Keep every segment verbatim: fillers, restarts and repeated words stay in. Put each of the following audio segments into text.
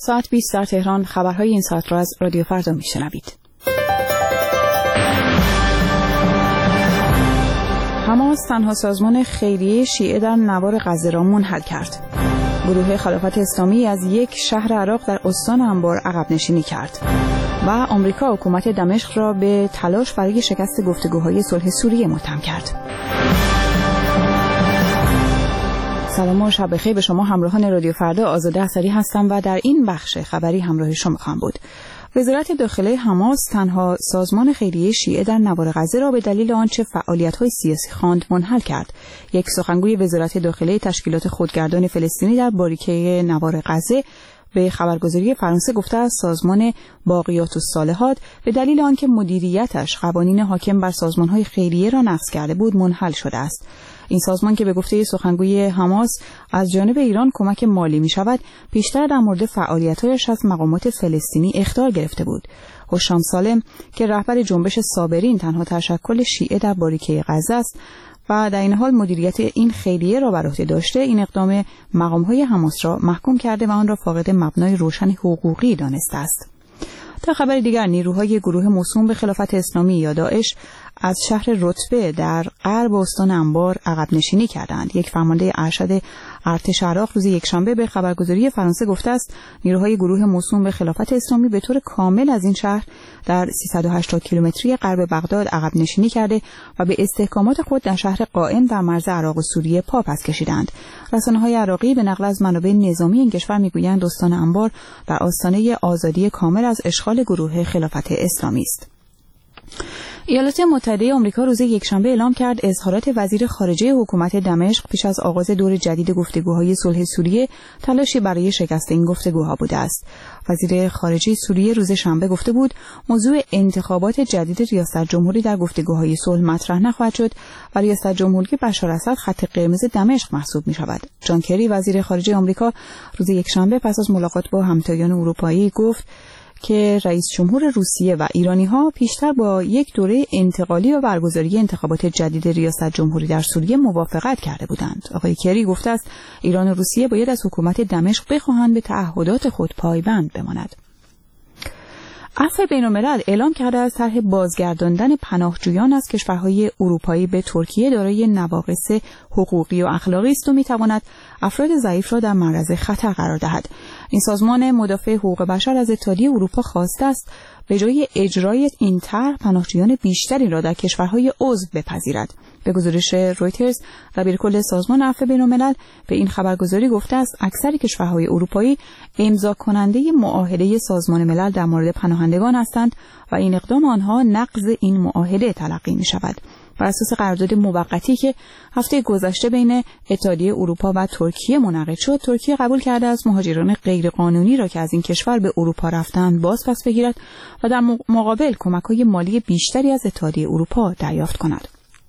ساعت بیست در تهران. خبرهای این ساعت را از رادیو فردا میشنوید. حماس تنها سازمان خیریه شیعه در نوار غزه را منحل کرد. گروه خلافت اسلامی از یک شهر عراق در استان انبار عقب نشینی کرد و آمریکا حکومت دمشق را به تلاش برای شکست گفتگوهای صلح سوریه متهم کرد. سلام و شب بخیر به شما همراهان رادیو فردا. آزاده اثری هستم و در این بخش خبری همراه شما خواهم بود. وزارت داخله حماس تنها سازمان خیریه شیعه در نوار غزه را به دلیل آنچه فعالیت‌های سیاسی خواند منحل کرد. یک سخنگوی وزارت داخله تشکیلات خودگردان فلسطینی در باریکه نوار غزه به خبرگزاری فرانسه گفته است سازمان باقیات الصالحات به دلیل آنکه مدیریتش قوانین حاکم بر سازمان‌های خیریه را نقض کرده بود منحل شده است. این سازمان که به گفته سخنگوی حماس از جانب ایران کمک مالی می شود، پیشتر در مورد فعالیت‌هایش از مقامات فلسطینی اخطار گرفته بود. هشام سالم که رهبر جنبش صابرین تنها تشکل شیعه در باریکه غزه است و در این حال مدیریت این خیریه را بر عهده داشته، این اقدام مقام‌های حماس را محکوم کرده و آن را فاقد مبنای روشن حقوقی دانسته است. در خبر دیگر، نیروهای گروه موسوم به خلافت اسلامی یا داعش از شهر رتبه در غرب استان انبار عقب نشینی کردند. یک فرمانده ارشد ارتش عراق روز یکشنبه به خبرگزاری فرانسه گفته است نیروهای گروه موسوم به خلافت اسلامی به طور کامل از این شهر در سیصد و هشتاد کیلومتری غرب بغداد عقب نشینی کرده و به استحکامات خود در شهر قائم در مرز عراق و سوریه پا پس کشیدند. رسانه‌های عراقی به نقل از منابع نظامی این کشور میگویند استان انبار در آستانه آزادی کامل از اشغال گروه خلافت اسلامی است. ایالات متحده آمریکا روز یکشنبه اعلام کرد اظهارات وزیر خارجه حکومت دمشق پیش از آغاز دور جدید گفتگوهای صلح سوریه تلاشی برای شکست این گفتگوها بوده است. وزیر خارجه سوریه روز شنبه گفته بود موضوع انتخابات جدید ریاست جمهوری در گفتگوهای صلح مطرح نخواهد شد و ریاست جمهوری بشار اسد خط قرمز دمشق محسوب می شود. جان کری وزیر خارجه آمریکا روز یکشنبه پس از ملاقات با همتایان اروپایی گفت که رئیس جمهور روسیه و ایرانی‌ها پیشتر با یک دوره انتقالی و برگزاری انتخابات جدید ریاست جمهوری در سوریه موافقت کرده بودند. آقای کری گفته است ایران و روسیه باید از حکومت دمشق بخواهند به تعهدات خود پایبند بماند. عفو بین‌الملل اعلام کرده از طرح بازگرداندن پناهجویان از کشورهای اروپایی به ترکیه دارای نواقص حقوقی و اخلاقی است و می‌تواند افراد ضعیف را در معرض خطر قرار دهد. این سازمان مدافع حقوق بشر از اتحادیه اروپا خواسته است به جای اجرای این طرح پناهجویان بیشتری را در کشورهای عضو بپذیرد. به گزارش رویترز، دبیرکل سازمان عفو بین‌الملل به این خبرگزاری گفته است اکثر کشورهای اروپایی امضا کننده معاهده سازمان ملل در مورد پناهندگان هستند و این اقدام آنها نقض این معاهده تلقی می شود. بر اساس قرارداد موقتی که هفته گذشته بین اتحادیه اروپا و ترکیه منعقد شد، ترکیه قبول کرده است مهاجران غیرقانونی را که از این کشور به اروپا رفتند باز پس بگیرد و در مقابل کمک‌های مالی بیشتری از اتحادیه اروپا دریافت کند.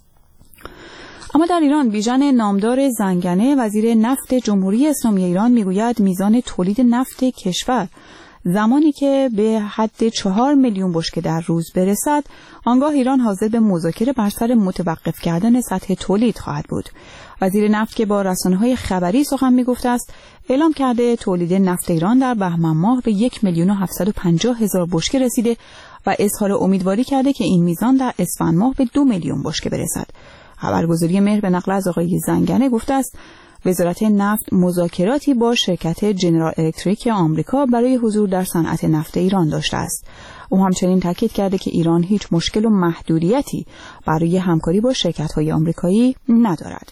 اما در ایران بیژن نامدار زنگنه وزیر نفت جمهوری اسلامی ایران میگوید میزان تولید نفت کشور زمانی که به حد چهار میلیون بشکه در روز برسد آنگاه ایران حاضر به مذاکره بر سر متوقف کردن سطح تولید خواهد بود. وزیر نفت که با رسانه‌های خبری سخن میگفته است اعلام کرده تولید نفت ایران در بهمن ماه به یک میلیون و هفتصد و پنجاه هزار بشکه رسیده و اظهار امیدواری کرده که این میزان در اسفند ماه به دو میلیون بشکه برسد. خبرگزاری مهر به نقل از آقای زنگنه گفته است وزارت نفت مذاکراتی با شرکت جنرال الکتریک آمریکا برای حضور در صنعت نفت ایران داشته است. او همچنین تاکید کرده که ایران هیچ مشکل و محدودیتی برای همکاری با شرکت‌های آمریکایی ندارد.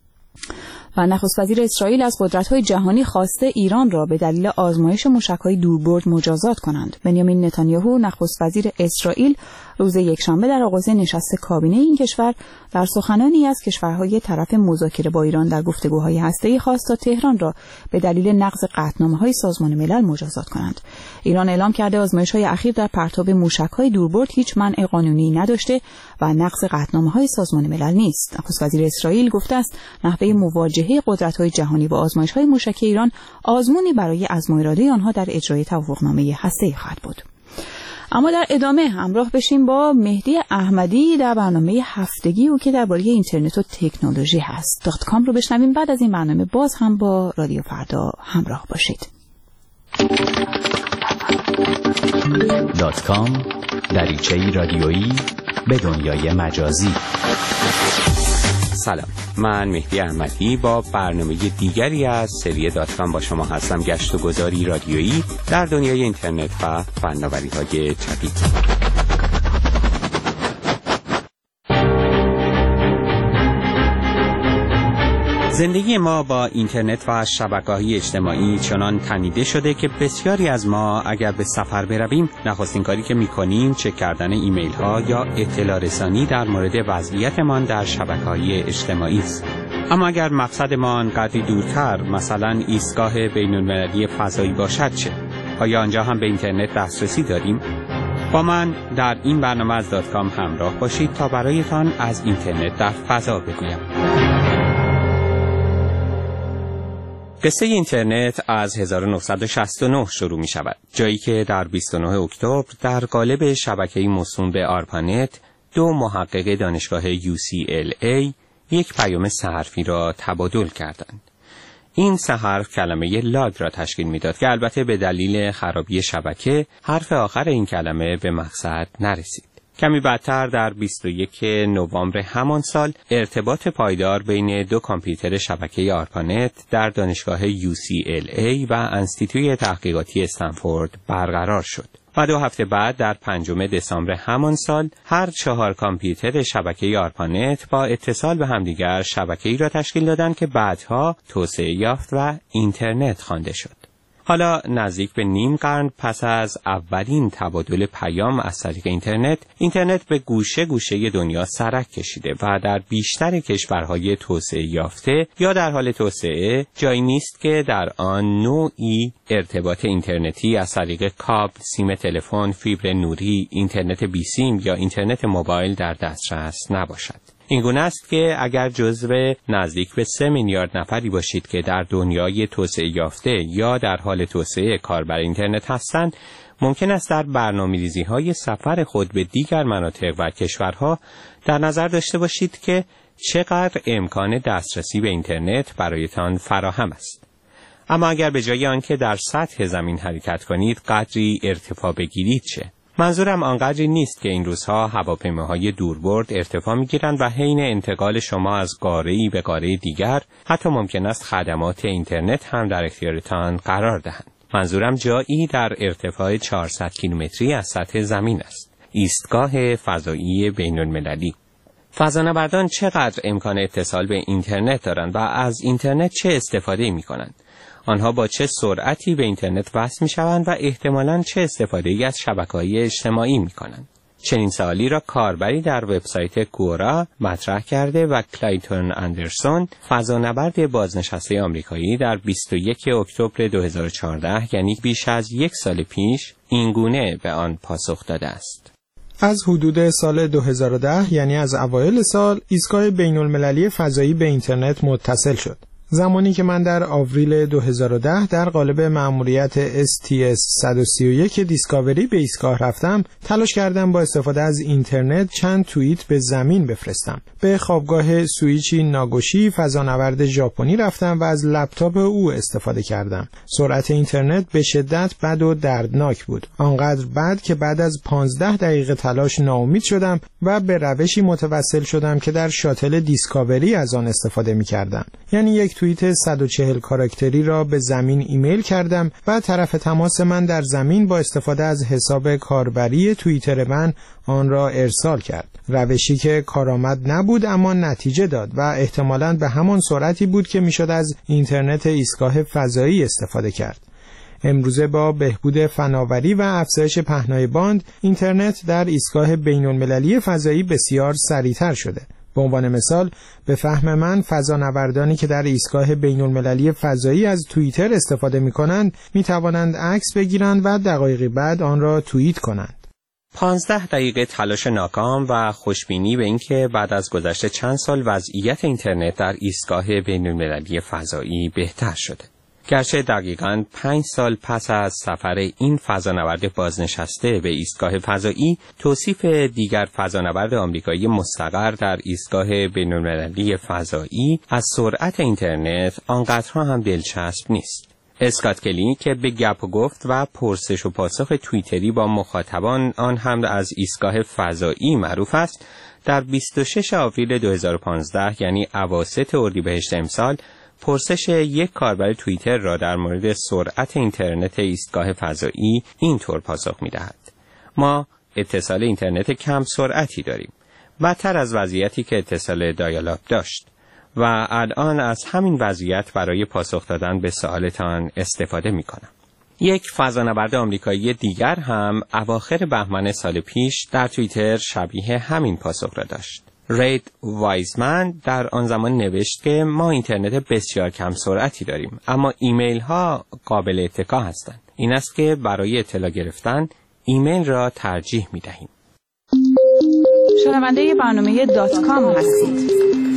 و نخست وزیر اسرائیل از قدرت‌های جهانی خواسته ایران را به دلیل آزمایش موشک‌های دوربرد مجازات کنند. بنیامین نتانیاهو نخست وزیر اسرائیل روز یکشنبه در آغاز نشست کابینه این کشور در سخنانی از کشورهای طرف مذاکره با ایران در گفتگوهای هسته‌ای خواست تا تهران را به دلیل نقض قطعنامه‌های سازمان ملل مجازات کنند. ایران اعلام کرده آزمایش‌های اخیر در پرتاب موشک‌های دوربرد هیچ منع قانونی نداشته و نقض قطعنامه‌های سازمان ملل نیست. نخست وزیر اسرائیل گفته است نحوه مواجهه قدرت‌های جهانی با آزمایش‌های موشکی ایران آزمونی برای عزم و اراده آنها در اجرای توافقنامه هسته‌ای خواهد بود. اما در ادامه همراه بشیم با مهدی احمدی در برنامه هفتگی او که درباره اینترنت و تکنولوژی هست. دات کام رو بشنویم. بعد از این برنامه باز هم با رادیو فردا همراه باشید. دات کام دریچه‌ای رادیویی به دنیای مجازی. سلام، من مهدی احمدی با برنامه دیگری از سری دات کام با شما هستم. گشت و گذاری رادیویی در دنیای اینترنت و فناوری‌های جدید. زندگی ما با اینترنت و شبکه‌های اجتماعی چنان تنیده شده که بسیاری از ما اگر به سفر برویم نخستین کاری که می‌کنیم چک کردن ایمیل ها یا اطلاع رسانی در مورد وضعیتمان در شبکه‌های اجتماعی است. اما اگر مقصدمان قدری دورتر، مثلا ایستگاه بین‌المللی فضایی باشد چه؟ آیا آنجا هم به اینترنت دسترسی داریم؟ با من در این برنامه از دات کام همراه باشید تا برایتان از اینترنت در فضا بگویم. قصه اینترنت از هزار و نهصد و شصت و نه شروع می شود، جایی که در بیست و نه اکتبر در قالب شبکه‌ای موسوم به آرپانت دو محقق دانشگاه یو سی ال ای یک پیام سه حرفی را تبادل کردند. این سه حرف کلمه لاگ را تشکیل میداد که البته به دلیل خرابی شبکه حرف آخر این کلمه به مقصد نرسید. کمی بعدتر در بیست و یک نوامبر همان سال ارتباط پایدار بین دو کامپیوتر شبکه آرپانت در دانشگاه یو سی ال ای و انستیتوی تحقیقاتی استنفورد برقرار شد. و دو هفته بعد در پنجم دسامبر همان سال هر چهار کامپیوتر شبکه آرپانت با اتصال به همدیگر شبکه‌ای را تشکیل دادند که بعدها توسعه یافت و اینترنت خوانده شد. حالا نزدیک به نیم قرن پس از اولین تبادل پیام از طریق اینترنت، اینترنت به گوشه گوشه دنیا سرک کشیده و در بیشتر کشورهای توسعه یافته یا در حال توسعه جایی نیست که در آن نوعی ارتباط اینترنتی از طریق کابل، سیم تلفن، فیبر نوری، اینترنت بی سیم یا اینترنت موبایل در دسترس نباشد. این گونه است که اگر جزو نزدیک به سه میلیارد نفری باشید که در دنیای توسعه یافته یا در حال توسعه کاربر اینترنت هستند، ممکن است در برنامه‌ریزی‌های سفر خود به دیگر مناطق و کشورها در نظر داشته باشید که چقدر امکان دسترسی به اینترنت برایتان فراهم است. اما اگر به جای آنکه در سطح زمین حرکت کنید قدری ارتفاع بگیرید چه؟ منظورم آنقدری نیست که این روزها هواپیماهای دوربرد ارتفاع می‌گیرند و حین انتقال شما از قاره‌ای به قاره دیگر حتی ممکن است خدمات اینترنت هم در اختیارتان قرار دهند. منظورم جایی در ارتفاع چهارصد کیلومتری از سطح زمین است. ایستگاه فضایی بین‌المللی. فضانوردان چقدر امکان اتصال به اینترنت دارند و از اینترنت چه استفاده می‌کنند؟ آنها با چه سرعتی به اینترنت وصل می‌شوند و احتمالاً چه استفاده‌ای از شبکه‌های اجتماعی می‌کنند؟ چنین سوالی را کاربری در وبسایت کورا مطرح کرده و کلایتون اندرسون، فضانورد بازنشسته آمریکایی، در بیست و یک اکتبر دو هزار و چهارده، یعنی بیش از یک سال پیش، این گونه به آن پاسخ داده است: از حدود سال دو هزار و ده، یعنی از اوایل سال، ایستگاه بین‌المللی فضایی به اینترنت متصل شد. زمانی که من در آوریل دو هزار و ده در قالب مأموریت اس تی اس صد و سی و یک دیسکاوری به ایستگاه رفتم، تلاش کردم با استفاده از اینترنت چند توییت به زمین بفرستم. به خوابگاه سویچی ناگوشی، فضانورد ژاپنی، رفتم و از لپتاپ او استفاده کردم. سرعت اینترنت به شدت بد و دردناک بود. آنقدر بد که بعد از پانزده دقیقه تلاش ناامید شدم و به روشی متوسل شدم که در شاتل دیسکاوری از آن استفاده می‌کردم. یعنی یک توییت صد و چهل کاراکتری را به زمین ایمیل کردم و طرف تماس من در زمین با استفاده از حساب کاربری توییتر من آن را ارسال کرد. روشی که کارآمد نبود اما نتیجه داد و احتمالاً به همان سرعتی بود که میشد از اینترنت ایستگاه فضایی استفاده کرد. امروزه با بهبود فناوری و افزایش پهنای باند، اینترنت در ایستگاه بین‌المللی فضایی بسیار سریعتر شده. به عنوان مثال، به فهم من فضانوردانی که در ایستگاه بین‌المللی فضایی از توییتر استفاده می‌کنند، می‌توانند عکس بگیرند و دقایقی بعد آن را توییت کنند. پانزده دقیقه تلاش ناکام و خوشبینی به اینکه بعد از گذشت چند سال وضعیت اینترنت در ایستگاه بین‌المللی فضایی بهتر شده. گرچه دقیقاً پنج سال پس از سفر این فضانورد بازنشسته به ایستگاه فضایی، توصیف دیگر فضانورد آمریکایی مستقر در ایستگاه بین‌المللی فضایی از سرعت اینترنت آنقدرها هم دلچسب نیست. اسکات کلی که به گپ و گفت و پرسش و پاسخ توییتری با مخاطبان آن هم از ایستگاه فضایی معروف است، در بیست و شش آوریل دو هزار و پانزده یعنی اواسط اردیبهشت امسال پرسش یک کاربر توییتر را در مورد سرعت اینترنت ایستگاه فضایی اینطور پاسخ می‌دهد: ما اتصال اینترنت کم سرعتی داریم، بدتر از وضعیتی که اتصال دایال-آپ داشت و الان از همین وضعیت برای پاسخ دادن به سوالتان استفاده می‌کنم. یک فضانورد آمریکایی دیگر هم اواخر بهمن سال پیش در توییتر شبیه همین پاسخ را داشت. رید وایزمن در آن زمان نوشت که ما اینترنت بسیار کم سرعتی داریم، اما ایمیل ها قابل اتکا هستند. این است که برای اطلاع گرفتن ایمیل را ترجیح می دهیم. شنونده برنامه دات کام هستید.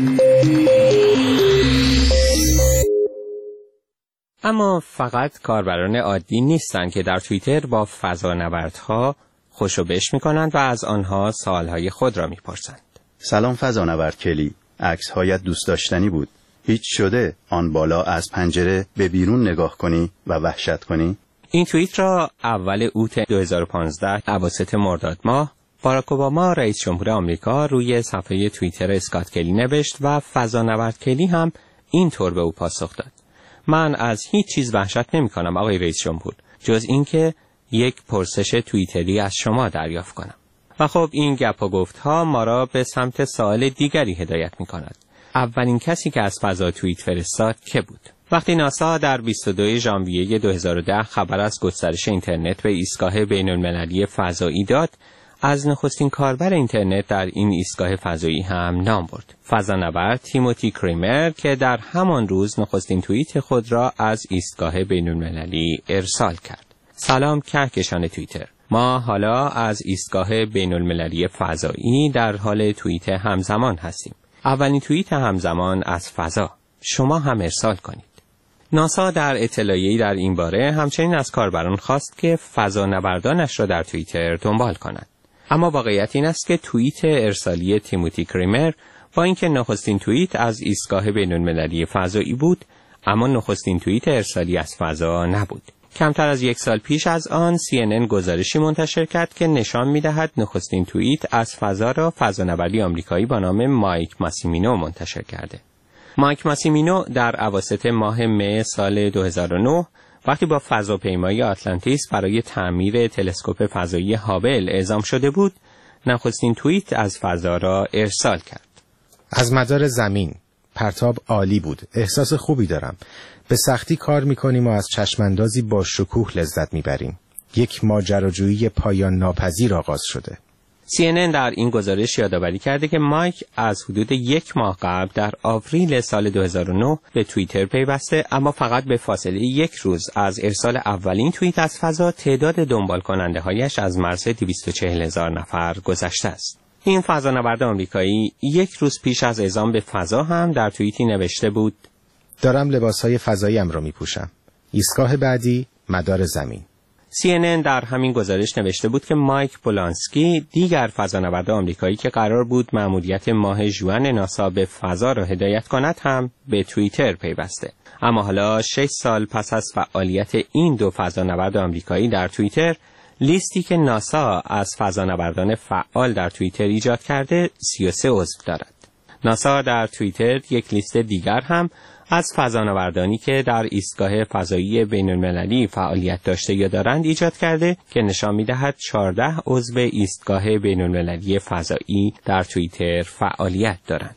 اما فقط کاربران عادی نیستند که در توییتر با فضانوردها خوش و بش می کنند و از آنها سوالهای خود را می پرسند. سلام فضانورد کلی، عکس هایت دوست داشتنی بود. هیچ شده آن بالا از پنجره به بیرون نگاه کنی و وحشت کنی؟ این توییت را اول اوت دو هزار و پانزده اواسط مرداد ماه باراک اوباما رئیس جمهور آمریکا روی صفحه توییتر اسکات کلی نوشت و فضانورد کلی هم اینطور به او پاسخ داد: من از هیچ چیز وحشت نمی کنم آقای رئیس جمهور، جز اینکه یک پرسش توییتری از شما دریافت کنم. و خب این گپ و گفت ها ما را به سمت سوال دیگری هدایت می کند. اولین کسی که از فضا توییت فرستاد که بود؟ وقتی ناسا در بیست و دوم ژانویه دو هزار و ده خبر از گسترش اینترنت به ایستگاه بین المللی فضایی داد، از نخستین کاربر اینترنت در این ایستگاه فضایی هم نام برد: فضانورد تیموتی کریمر که در همان روز نخستین توییت خود را از ایستگاه بین المللی ارسال کرد. سلام کهکشان توییتر، ما حالا از ایستگاه بین المللی فضایی در حال توییت همزمان هستیم. اولین توییت همزمان از فضا، شما هم ارسال کنید. ناسا در اطلاعیه‌ای در این باره همچنین از کاربران خواست که فضانوردانش را در توییتر دنبال کنند. اما واقعیت این است که توییت ارسالی تیموتی کریمر با اینکه نخستین توییت از ایستگاه بین المللی فضایی بود، اما نخستین توییت ارسالی از فضا نبود. کمتر از یک سال پیش از آن سی ان ان گزارشی منتشر کرد که نشان می‌دهد نخستین توییت از فضا را فضانوردی آمریکایی با نام مایک ماسیمینو منتشر کرده. مایک ماسیمینو در اواسط ماه مه سال دو هزار و نه وقتی با فضاپیمای آتلانتیس برای تعمیر تلسکوپ فضایی هابل اعزام شده بود، نخستین توییت از فضا را ارسال کرد. از مدار زمین، پرتاب عالی بود، احساس خوبی دارم. به سختی کار میکنیم و از چشماندازی با شکوه لذت میبریم. یک ماجراجویی پایان ناپذیر آغاز شده. سی ان ان در این گزارش یادآوری کرده که مایک از حدود یک ماه قبل در آوریل سال دو هزار و نه به توییتر پیوسته، اما فقط به فاصله یک روز از ارسال اولین توییت از فضا تعداد دنبال کننده هایش از مرز دویست و چهل هزار نفر گذشته است. این فضانورد آمریکایی یک روز پیش از اعزام به فضا هم در توییتی نوشته بود: دارم لباسهای فضاییم را میپوشم. ایستگاه بعدی مدار زمین. سی ان ان در همین گزارش نوشته بود که مایک پولانسکی، دیگر فضانورد آمریکایی که قرار بود مأموریت ماه ژوئن ناسا به فضا را هدایت کند، هم به توییتر پیوسته. اما حالا شش سال پس از فعالیت این دو فضانورد آمریکایی در توییتر، لیستی که ناسا از فضانوردان فعال در توییتر ایجاد کرده سی و سه عضو دارد. ناسا در توییتر یک لیست دیگر هم از فضانوردانی که در ایستگاه فضایی بین المللی فعالیت داشته یا دارند ایجاد کرده که نشان می‌دهد چهارده عضو ایستگاه بین المللی فضایی در توییتر فعالیت دارند.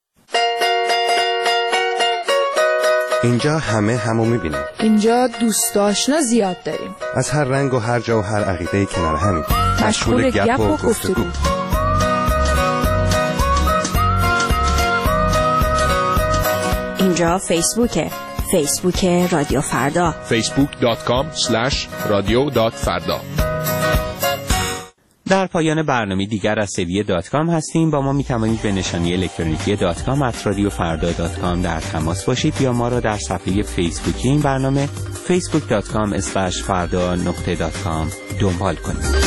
اینجا همه همو می‌بینیم. اینجا دوست آشنا زیاد داریم. از هر رنگ و هر جا و هر عقیده‌ای کنار همین. مشغول گپ و گفتگو. اینجا فیسبوکه، فیسبوک رادیو فردا، فیسبوک دات کام اسلش رادیو دات فردا. در پایان برنامه دیگر از سری دات کام هستیم. با ما می توانید به نشانی الکترونیکی دات کام ات رادیو فردا دات کام در تماس باشید یا ما را در صفحه فیسبوکی این برنامه فیسبوک دات کام اسلش فردا نقطه دات کام دنبال کنید.